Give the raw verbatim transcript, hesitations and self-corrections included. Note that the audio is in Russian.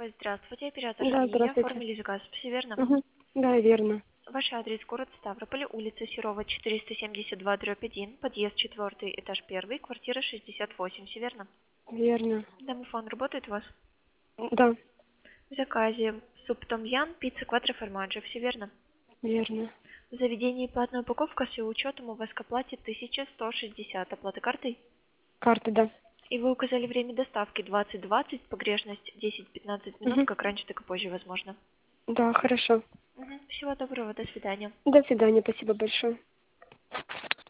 Здравствуйте, оператор Да, Лия. здравствуйте. Оформили заказ. Все верно? Мгм. Да, верно. Ваш адрес город Ставрополь, улица Серова, четыреста семьдесят два, дробь один, подъезд четвертый, этаж первый, квартира шестьдесят восемь. Все верно? Верно. Домофон работает у вас? Да, В заказе суп том ян, пицца кватро формаджо. Все верно? верно. В заведении платная упаковка с учетом у вас к оплате тысяча сто шестьдесят. Оплата картой? Карта, да. И вы указали время доставки двадцать двадцать, погрешность десять-пятнадцать минут, Мгм. как раньше, так и позже, возможно. Да, хорошо. Мгм. Всего доброго, до свидания. До свидания, спасибо большое.